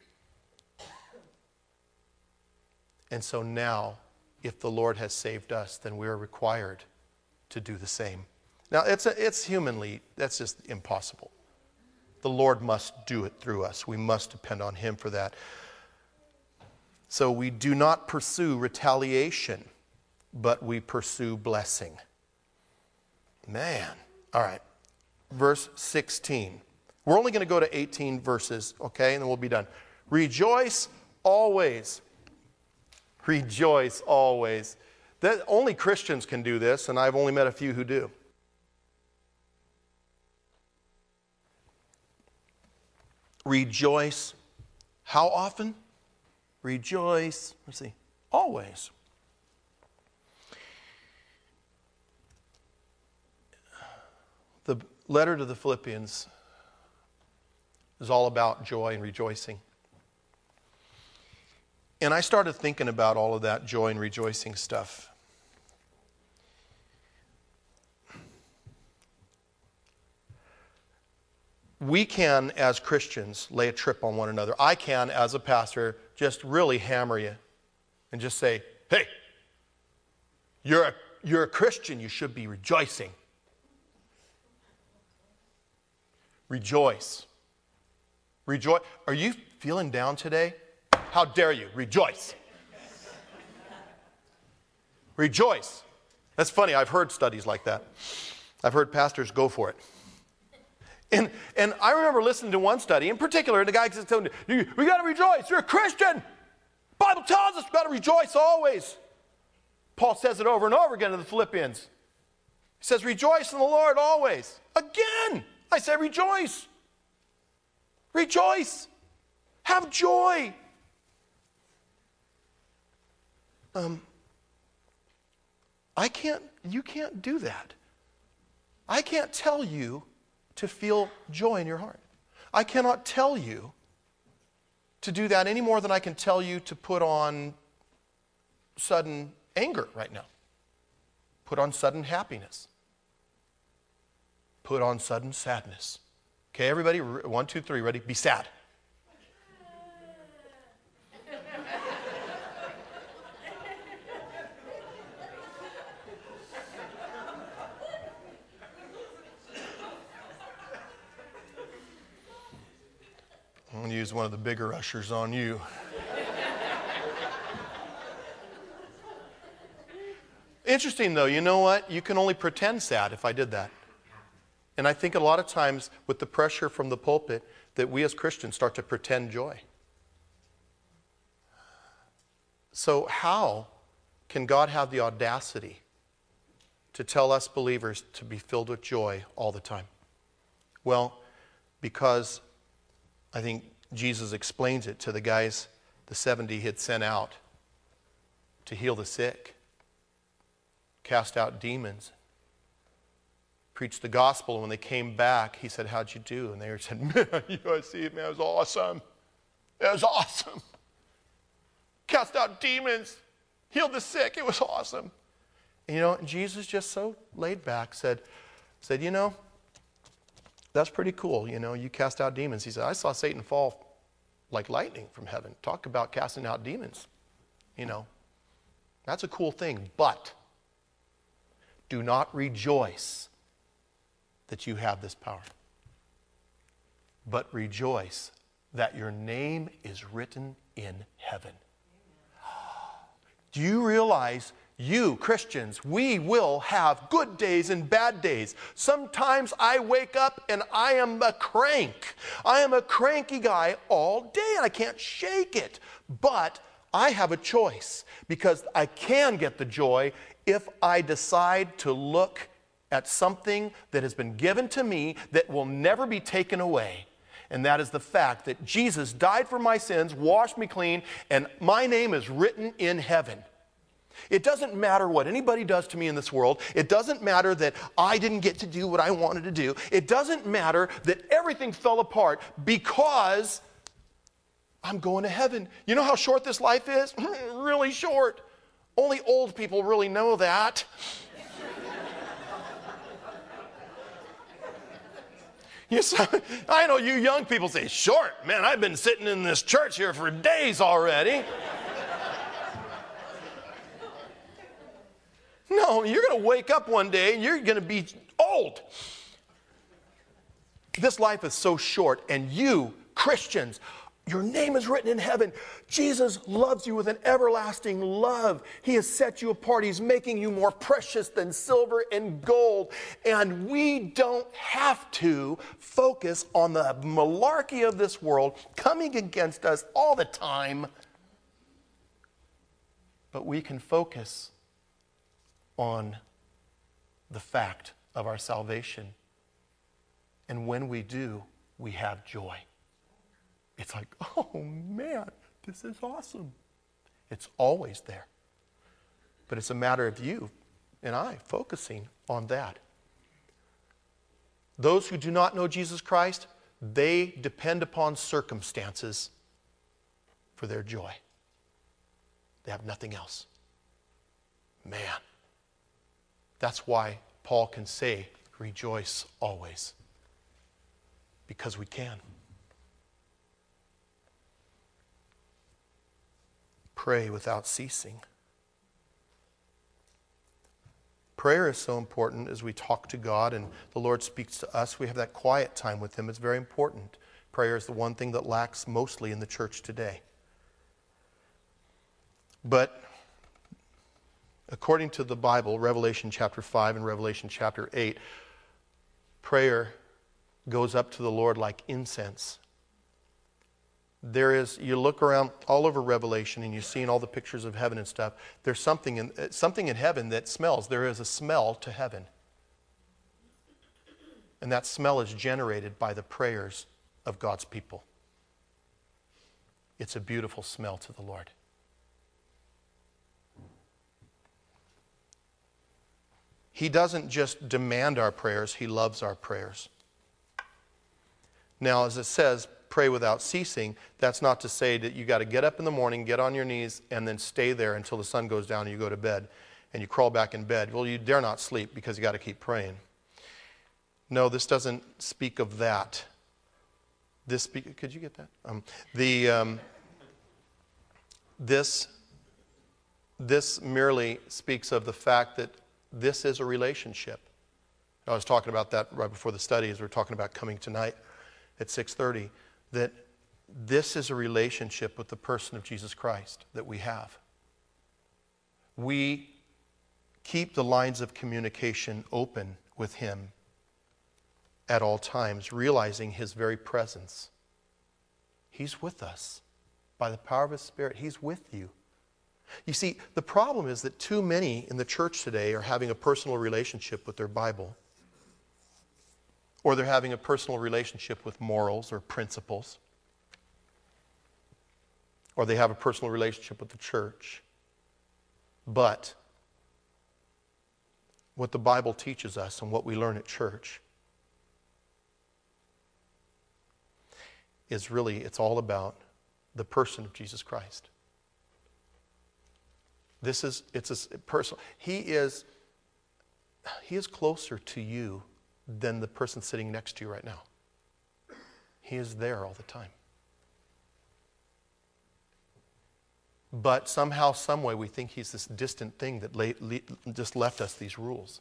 [SPEAKER 1] And so now, if the Lord has saved us, then we are required to do the same. Now, it's, a, it's humanly, that's just impossible. The Lord must do it through us. We must depend on Him for that. So we do not pursue retaliation, but we pursue blessing. Man. All right. Verse sixteen. We're only going to go to eighteen verses, okay, and then we'll be done. Rejoice always. Rejoice always. That, only Christians can do this, and I've only met a few who do. Rejoice. How often? Rejoice. Let's see. Always. The letter to the Philippians is all about joy and rejoicing. And I started thinking about all of that joy and rejoicing stuff. We can, as Christians, lay a trip on one another. I can, as a pastor, just really hammer you and just say, hey, you're a, you're a Christian, you should be rejoicing. Rejoice. Rejoice. Are you feeling down today? How dare you? Rejoice. Rejoice. That's funny. I've heard studies like that. I've heard pastors go for it. And, and I remember listening to one study, in particular, the guy said, we got to rejoice. You're a Christian. The Bible tells us we've got to rejoice always. Paul says it over and over again in the Philippians. He says, rejoice in the Lord always. Again, I say rejoice. Rejoice. Have joy. Um, I can't, you can't do that. I can't tell you to feel joy in your heart. I cannot tell you to do that any more than I can tell you to put on sudden anger right now. Put on sudden happiness. Put on sudden sadness. Okay, everybody, one, two, three, ready? Be sad. I'm going to use one of the bigger ushers on you. Interesting, though, you know what? You can only pretend sad if I did that. And I think a lot of times with the pressure from the pulpit that we as Christians start to pretend joy. So how can God have the audacity to tell us believers to be filled with joy all the time? Well, because I think Jesus explains it to the guys, the seventy he had sent out to heal the sick, cast out demons, preach the gospel. And when they came back, he said, how'd you do? And they said, man, you know, see it, man, it was awesome. It was awesome. Cast out demons, healed the sick. It was awesome. And, you know, and Jesus just so laid back said, said, you know, that's pretty cool. You know, you cast out demons. He said, I saw Satan fall like lightning from heaven. Talk about casting out demons. You know, that's a cool thing. But do not rejoice that you have this power, but rejoice that your name is written in heaven. Do you realize you, Christians, we will have good days and bad days. Sometimes I wake up and I am a crank. I am a cranky guy all day and I can't shake it. But I have a choice because I can get the joy if I decide to look at something that has been given to me that will never be taken away. And that is the fact that Jesus died for my sins, washed me clean, and my name is written in heaven. It doesn't matter what anybody does to me in this world. It doesn't matter that I didn't get to do what I wanted to do. It doesn't matter that everything fell apart because I'm going to heaven. You know how short this life is? Really short. Only old people really know that. You saw, I know you young people say, short. Man, I've been sitting in this church here for days already. No, you're going to wake up one day and you're going to be old. This life is so short, and you, Christians, your name is written in heaven. Jesus loves you with an everlasting love. He has set you apart. He's making you more precious than silver and gold. And we don't have to focus on the malarkey of this world coming against us all the time. But we can focus on the fact of our salvation. And when we do, we have joy. It's like, oh man, this is awesome. It's always there. But it's a matter of you and I focusing on that. Those who do not know Jesus Christ, they depend upon circumstances for their joy. They have nothing else. Man. That's why Paul can say, rejoice always. Because we can. Pray without ceasing. Prayer is so important as we talk to God and the Lord speaks to us. We have that quiet time with Him. It's very important. Prayer is the one thing that lacks mostly in the church today. But according to the Bible, Revelation chapter five and Revelation chapter eight, prayer goes up to the Lord like incense. There is, you look around all over Revelation and you've seen all the pictures of heaven and stuff. There's something in, something in heaven that smells. There is a smell to heaven. And that smell is generated by the prayers of God's people. It's a beautiful smell to the Lord. He doesn't just demand our prayers, He loves our prayers. Now, as it says, pray without ceasing, that's not to say that you got to get up in the morning, get on your knees, and then stay there until the sun goes down and you go to bed, and you crawl back in bed. Well, you dare not sleep because you got to keep praying. No, this doesn't speak of that. This speak, could you get that? Um, the um, this this merely speaks of the fact that this is a relationship. I was talking about that right before the study as we were talking about coming tonight at six thirty, that this is a relationship with the person of Jesus Christ that we have. We keep the lines of communication open with Him at all times, realizing His very presence. He's with us. By the power of His Spirit, He's with you. You see, the problem is that too many in the church today are having a personal relationship with their Bible, or they're having a personal relationship with morals or principles, or they have a personal relationship with the church. But what the Bible teaches us and what we learn at church is really, it's all about the person of Jesus Christ. This is, it's a personal, he is, he is closer to you than the person sitting next to you right now. He is there all the time. But somehow, some way, we think He's this distant thing that lay, le- just left us these rules.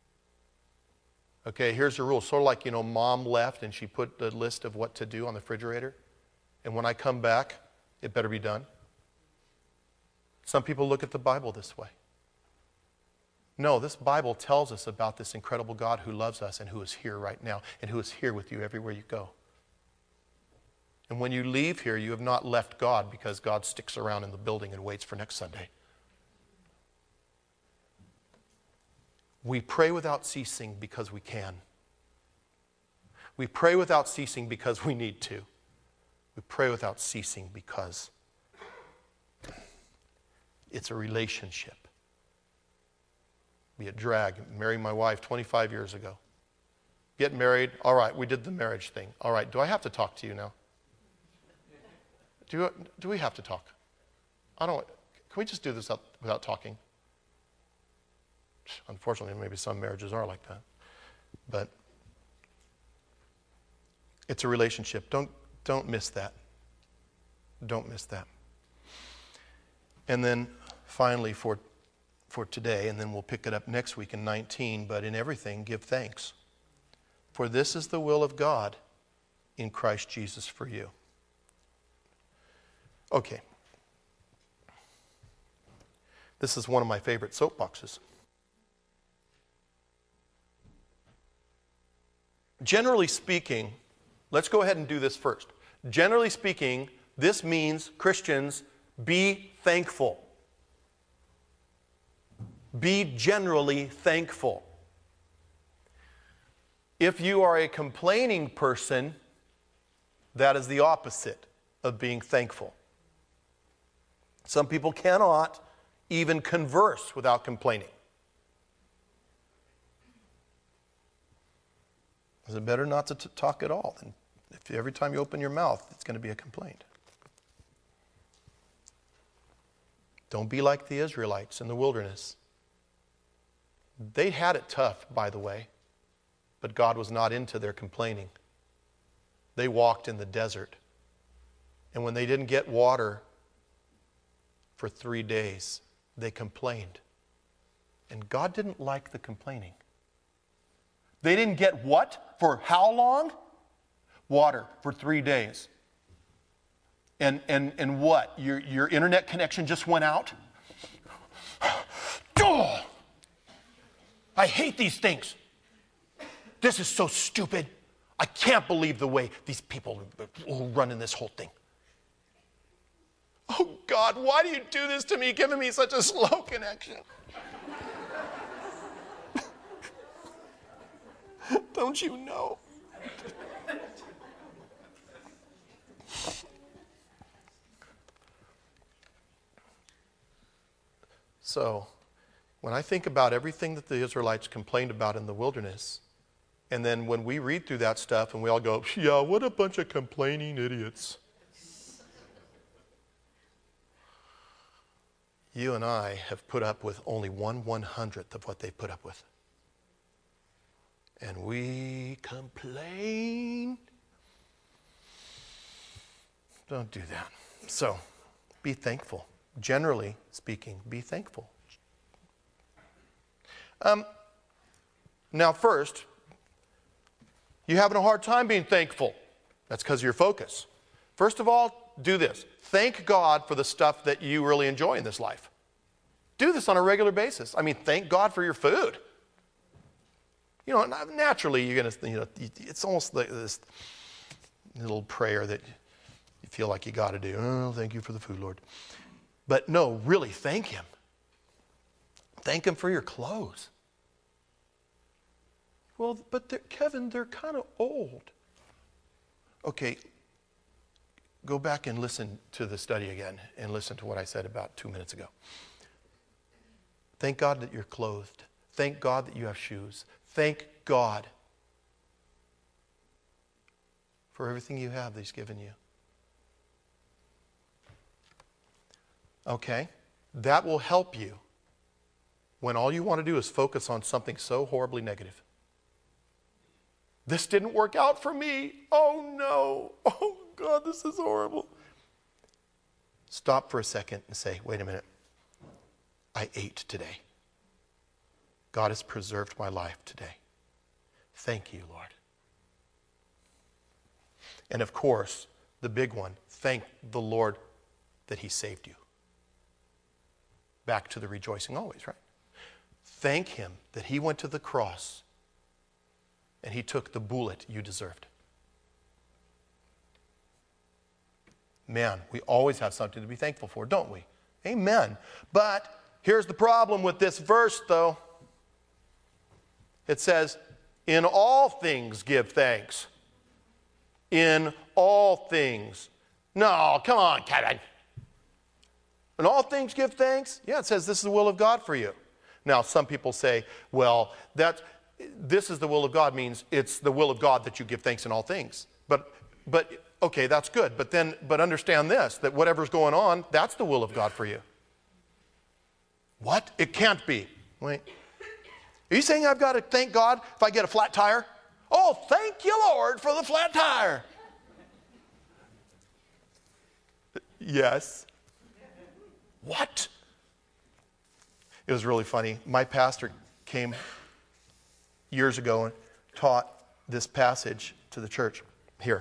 [SPEAKER 1] Okay, here's the rule. Sort of like, you know, Mom left and she put the list of what to do on the refrigerator. And when I come back, it better be done. Some people look at the Bible this way. No, this Bible tells us about this incredible God who loves us and who is here right now and who is here with you everywhere you go. And when you leave here, you have not left God because God sticks around in the building and waits for next Sunday. We pray without ceasing because we can. We pray without ceasing because we need to. We pray without ceasing because it's a relationship. Be a drag. Married my wife twenty-five years ago. Get married. All right, we did the marriage thing. All right, do I have to talk to you now? Do, do we have to talk? I don't. Can we just do this without talking? Unfortunately, maybe some marriages are like that. But it's a relationship. Don't, don't miss that. Don't miss that. And then finally for, for today, and then we'll pick it up next week in nineteen, but in everything give thanks. For this is the will of God in Christ Jesus for you. Okay. This is one of my favorite soapboxes. Generally speaking, let's go ahead and do this first. Generally speaking, this means, Christians, be thankful. Be generally thankful. If you are a complaining person, that is the opposite of being thankful. Some people cannot even converse without complaining. Is it better not to t- talk at all? Than if every time you open your mouth, it's going to be a complaint. Don't be like the Israelites in the wilderness. They had it tough, by the way, but God was not into their complaining. They walked in the desert. And when they didn't get water for three days, they complained. And God didn't like the complaining. They didn't get what? For how long? Water for three days. And and and what? Your your internet connection just went out? Oh, I hate these things. This is so stupid. I can't believe the way these people are running this whole thing. Oh God, why do you do this to me, giving me such a slow connection? Don't you know? So, when I think about everything that the Israelites complained about in the wilderness, and then when we read through that stuff and we all go, yeah, what a bunch of complaining idiots. You and I have put up with only one one-hundredth of what they put up with. And we complain. Don't do that. So, be thankful. Generally speaking, be thankful. Um, now, first, you're having a hard time being thankful. That's because of your focus. First of all, do this. Thank God for the stuff that you really enjoy in this life. Do this on a regular basis. I mean, thank God for your food. You know, naturally, you're going to, you know, it's almost like this little prayer that you feel like you got to do. Oh, thank you for the food, Lord. But no, really, thank Him. Thank Him for your clothes. Well, but they're, Kevin, they're kind of old. Okay, go back and listen to the study again and listen to what I said about two minutes ago. Thank God that you're clothed. Thank God that you have shoes. Thank God for everything you have that He's given you. Okay? That will help you when all you want to do is focus on something so horribly negative. This didn't work out for me. Oh no. Oh God, this is horrible. Stop for a second and say, wait a minute. I ate today. God has preserved my life today. Thank you, Lord. And of course, the big one, thank the Lord that He saved you. back to the rejoicing always, right? Thank him that he went to the cross and he took the bullet you deserved. Man, we always have something to be thankful for, don't we? Amen. But here's the problem with this verse, though. It says, in all things give thanks. In all things. No, come on, Kevin. In all things give thanks? Yeah, it says this is the will of God for you. Now, some people say, well, that this is the will of God means it's the will of God that you give thanks in all things. But, but okay, that's good. But then, but understand this, that whatever's going on, that's the will of God for you. What? It can't be. Wait. Are you saying I've got to thank God if I get a flat tire? Oh, thank you, Lord, for the flat tire. Yes. What? It was really funny. My pastor came years ago and taught this passage to the church here.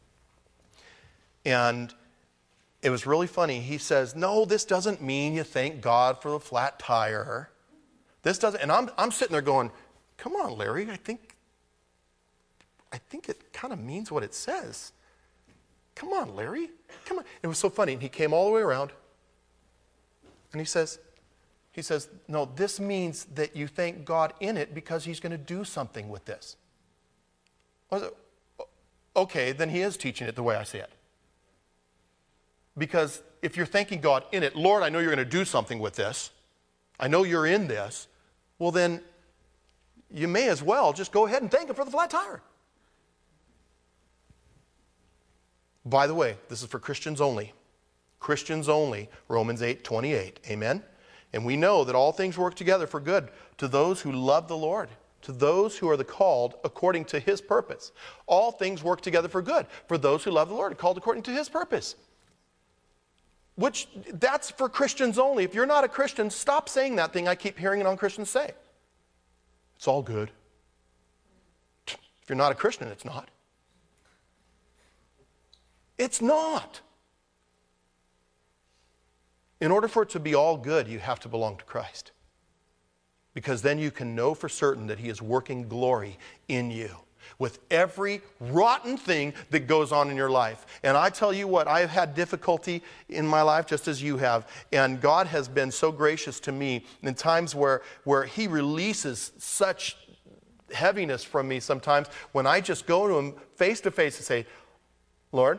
[SPEAKER 1] And it was really funny. He says, no, this doesn't mean you thank God for the flat tire. This doesn't, and I'm, I'm sitting there going, come on, Larry, I think, I think it kind of means what it says. Come on, Larry, come on. It was so funny. And he came all the way around and he says, he says, no, this means that you thank God in it because he's going to do something with this. I was like, okay, then he is teaching it the way I say it. Because if you're thanking God in it, Lord, I know you're going to do something with this. I know you're in this. Well, then you may as well just go ahead and thank him for the flat tire. By the way, this is for Christians only. Christians only, Romans eight twenty-eight. Amen? And we know that all things work together for good to those who love the Lord, to those who are the called according to his purpose. All things work together for good for those who love the Lord, called according to his purpose. Which, that's for Christians only. If you're not a Christian, stop saying that thing I keep hearing it on Christians say. It's all good. If you're not a Christian, it's not. It's not. In order for it to be all good, you have to belong to Christ. Because then you can know for certain that he is working glory in you with every rotten thing that goes on in your life. And I tell you what, I have had difficulty in my life just as you have. And God has been so gracious to me in times where, where he releases such heaviness from me sometimes when I just go to him face to face and say, Lord,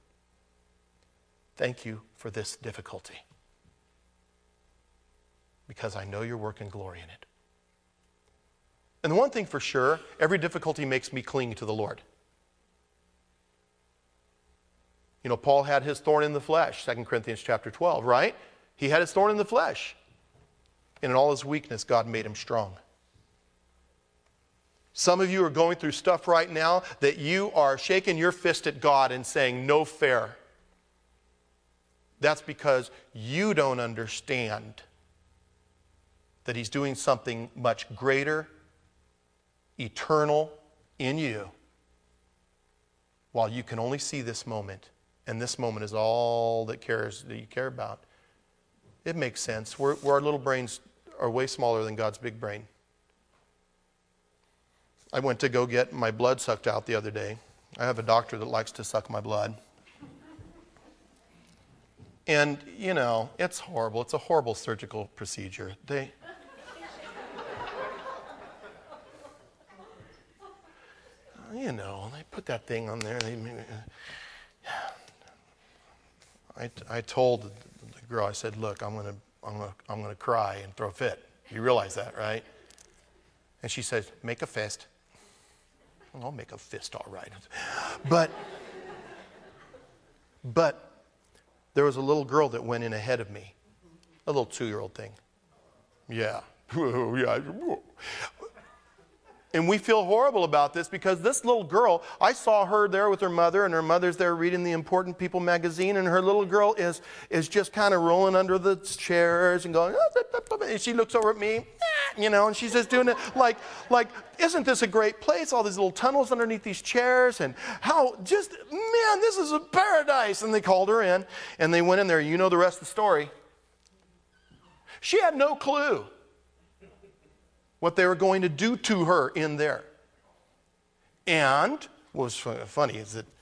[SPEAKER 1] thank you for this difficulty. Because I know you're working glory in it. And the one thing for sure, every difficulty makes me cling to the Lord. You know, Paul had his thorn in the flesh, Second Corinthians chapter twelve, right? He had his thorn in the flesh. And in all his weakness, God made him strong. Some of you are going through stuff right now that you are shaking your fist at God and saying, no fair. That's because you don't understand that he's doing something much greater, eternal in you, while you can only see this moment, and this moment is all that cares that you care about. It makes sense. We're, we're, our little brains are way smaller than God's big brain. I went to go get my blood sucked out the other day. I have a doctor that likes to suck my blood. And, you know, it's horrible. It's a horrible surgical procedure. They... You know, they put that thing on there. They, I, I told the girl, I said, look, I'm going to I'm gonna, I'm gonna cry and throw a fit. You realize that, right? And she says, make a fist. Well, I'll make a fist all right. But, but there was a little girl that went in ahead of me. A little two-year-old thing. Yeah. Yeah. And we feel horrible about this because this little girl, I saw her there with her mother, and her mother's there reading the Important People magazine, and her little girl is, is just kind of rolling under the chairs and going, and she looks over at me, you know, and she's just doing it like, like, isn't this a great place? All these little tunnels underneath these chairs, and how just, man, this is a paradise. And they called her in, and they went in there. You know the rest of the story. She had no clue what they were going to do to her in there. And what was funny is that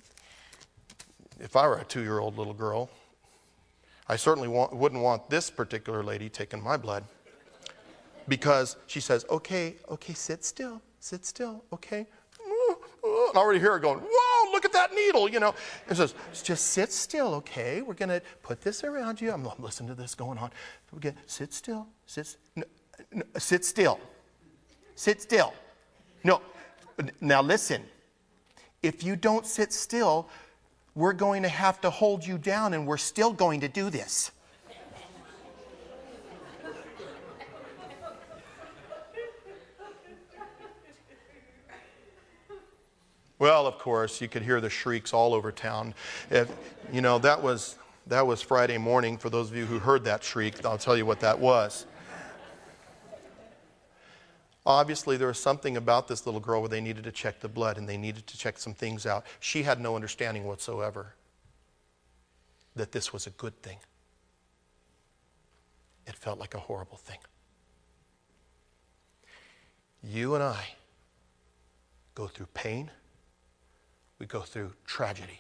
[SPEAKER 1] if I were a two-year-old little girl, I certainly want, wouldn't want this particular lady taking my blood. Because she says, okay, okay, sit still, sit still, okay. And I already hear her going, whoa, look at that needle, you know. And says, just sit still, okay. We're going to put this around you. I'm, I'm listening to this going on. We're gonna, sit still, sit, no, no, sit still, sit still. No, now listen. If you don't sit still, we're going to have to hold you down, and we're still going to do this. Well, of course, you could hear the shrieks all over town. If, you know, that was, that was Friday morning. For those of you who heard that shriek, I'll tell you what that was. Obviously, there was something about this little girl where they needed to check the blood and they needed to check some things out. She had no understanding whatsoever that this was a good thing. It felt like a horrible thing. You and I go through pain. We go through tragedy.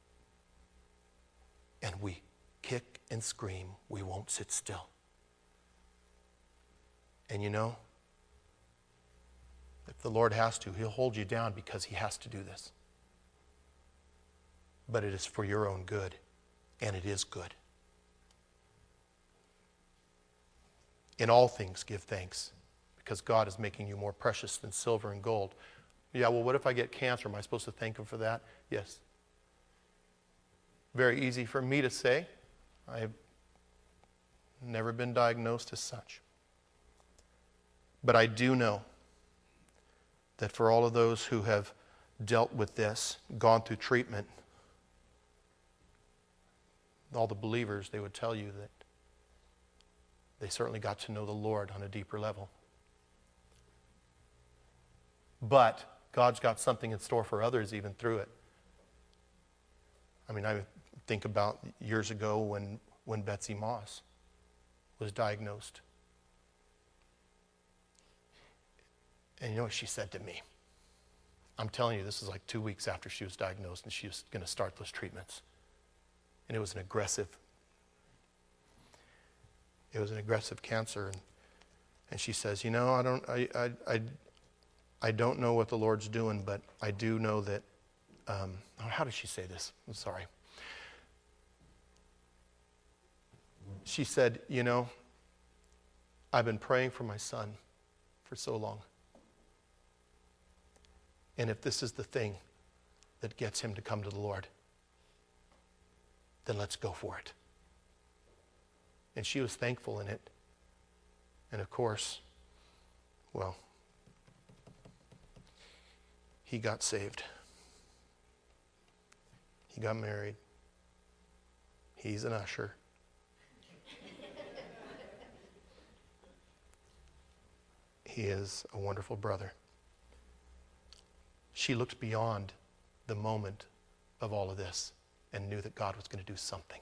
[SPEAKER 1] And we kick and scream. We won't sit still. And you know, if the Lord has to, He'll hold you down because He has to do this. But it is for your own good, and it is good. In all things, give thanks, because God is making you more precious than silver and gold. Yeah, well, what if I get cancer? Am I supposed to thank Him for that? Yes. Very easy for me to say. I've never been diagnosed as such. But I do know that for all of those who have dealt with this, gone through treatment, all the believers, they would tell you that they certainly got to know the Lord on a deeper level. But God's got something in store for others even through it. I mean, I think about years ago when, when Betsy Moss was diagnosed. And you know what she said to me? I'm telling you, this is like two weeks after she was diagnosed and she was going to start those treatments. And it was an aggressive, it was an aggressive cancer. And, and she says, you know, I don't, I, I, I, I don't know what the Lord's doing, but I do know that, um, how did she say this? I'm sorry. She said, you know, I've been praying for my son for so long. And if this is the thing that gets him to come to the Lord, then let's go for it. And she was thankful in it. And of course, well, he got saved. He got married. He's an usher. He is a wonderful brother. She looked beyond the moment of all of this and knew that God was going to do something.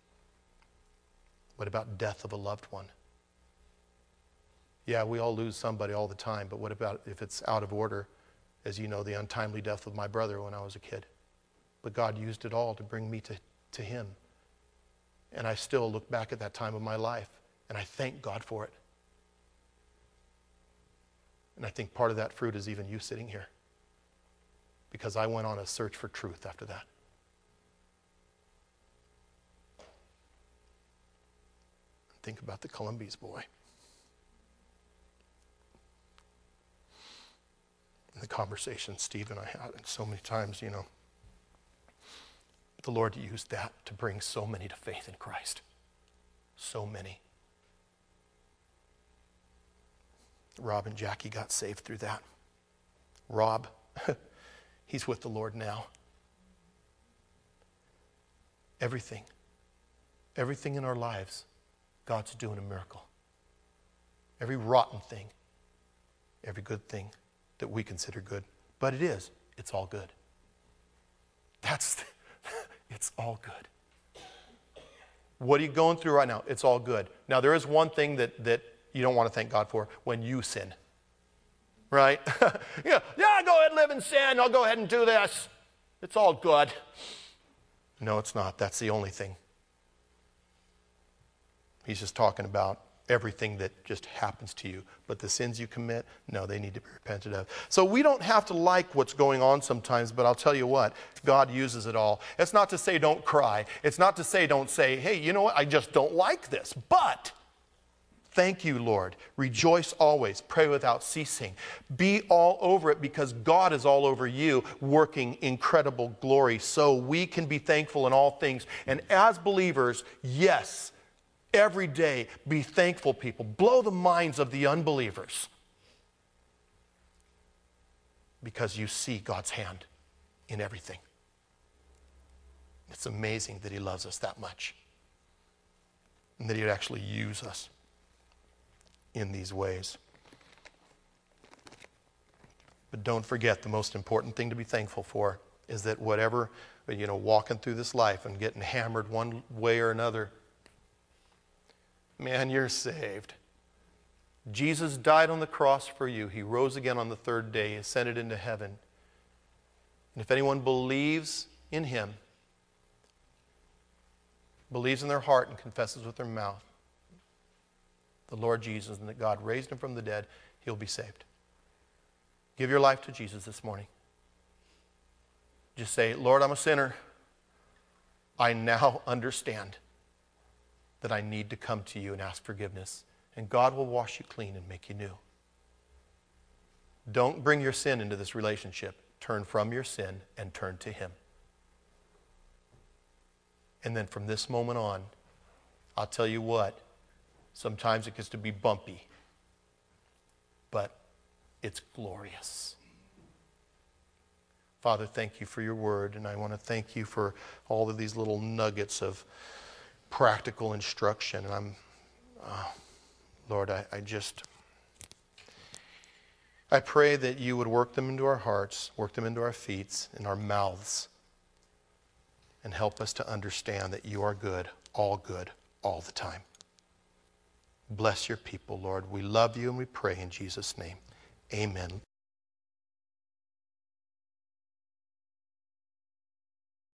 [SPEAKER 1] What about death of a loved one? Yeah, we all lose somebody all the time, but what about if it's out of order? As you know, the untimely death of my brother when I was a kid. But God used it all to bring me to, to Him. And I still look back at that time of my life, and I thank God for it. And I think part of that fruit is even you sitting here. Because I went on a search for truth after that. Think about the Columbies boy. And the conversation Steve and I had, and so many times, you know, the Lord used that to bring so many to faith in Christ. So many. Rob and Jackie got saved through that. Rob, he's with the Lord now. Everything, everything in our lives, God's doing a miracle. Every rotten thing, every good thing that we consider good. But it is, it's all good. That's, it's all good. What are you going through right now? It's all good. Now, there is one thing that, that you don't want to thank God for: when you sin. Right? yeah, yeah, I'll go ahead and live in sin. I'll go ahead and do this. It's all good. No, it's not. That's the only thing. He's just talking about everything that just happens to you. But the sins you commit, no, they need to be repented of. So we don't have to like what's going on sometimes, but I'll tell you what, God uses it all. It's not to say don't cry. It's not to say don't say, hey, you know what, I just don't like this. But thank you, Lord. Rejoice always. Pray without ceasing. Be all over it, because God is all over you, working incredible glory. So we can be thankful in all things. And as believers, yes, every day, be thankful people. Blow the minds of the unbelievers, because you see God's hand in everything. It's amazing that He loves us that much, and that He would actually use us in these ways. But don't forget, the most important thing to be thankful for is that whatever, you know, walking through this life and getting hammered one way or another, man, you're saved. Jesus died on the cross for you. He rose again on the third day. He ascended into heaven. And if anyone believes in Him, believes in their heart and confesses with their mouth the Lord Jesus and that God raised Him from the dead, he'll be saved. Give your life to Jesus this morning. Just say, Lord, I'm a sinner. I now understand that I need to come to you and ask forgiveness. And God will wash you clean and make you new. Don't bring your sin into this relationship. Turn from your sin and turn to Him. And then from this moment on, I'll tell you what, sometimes it gets to be bumpy, but it's glorious. Father, thank you for your word, and I want to thank you for all of these little nuggets of practical instruction. And I'm, uh, Lord, I, I just, I pray that you would work them into our hearts, work them into our feet, in our mouths, and help us to understand that you are good, all good, all the time. Bless your people, Lord. We love you and we pray in Jesus' name. Amen.